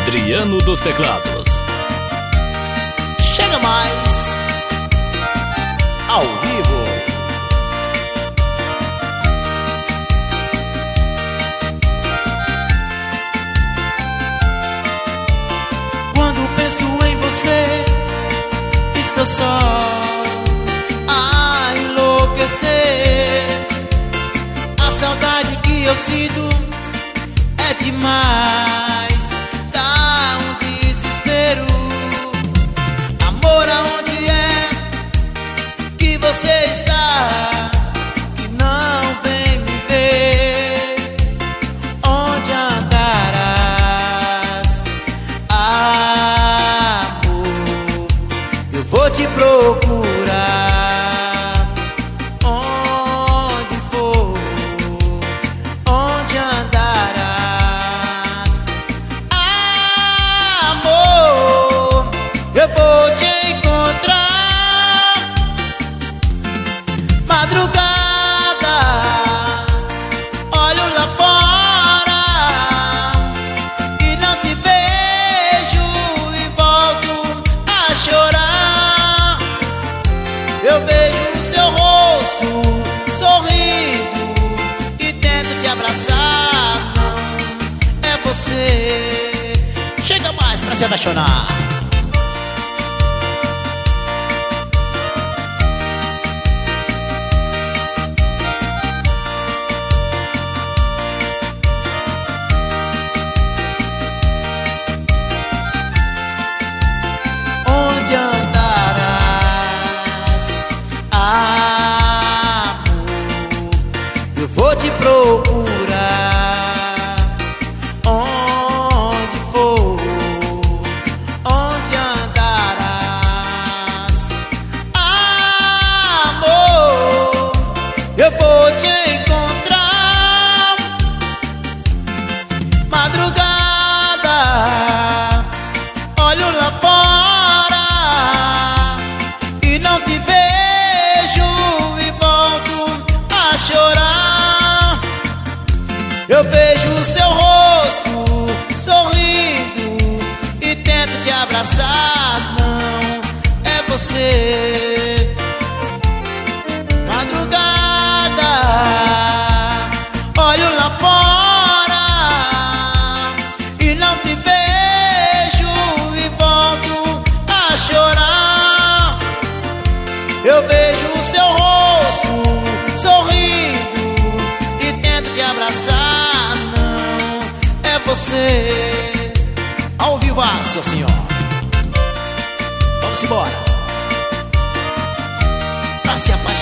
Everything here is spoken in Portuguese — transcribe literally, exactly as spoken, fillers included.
Adriano dos Teclados. Chega mais ao vivo. Quando penso em você, estou só a enlouquecer. A saudade que eu sinto é demais, dá um desespero. Amor, aonde é que você está? Que não vem me ver. Onde andarás, amor? Eu vou te procurar onde for. Onde andarás, amor? Eu vou te encontrar. Madrugada, olho lá fora e não te vejo e volto a chorar. Eu vejo o seu rosto sorrindo e tento te abraçar. Não é você. Chega mais pra se apaixonar. Onde andarás, amor? Eu vou te procurar onde for. Onde andarás, amor? Eu vou te encontrar. Madrugada, olho lá fora e não te vejo e volto a chorar. Eu vejo o seu rosto sorrindo e tento te abraçar. Não é você. Madrugada, olho lá fora e não te vejo e volto a chorar. Eu vejo o seu rosto sorrindo e tento te abraçar. Não é você. Ao vivaço, senhor. Vamos embora pra se apaixonar.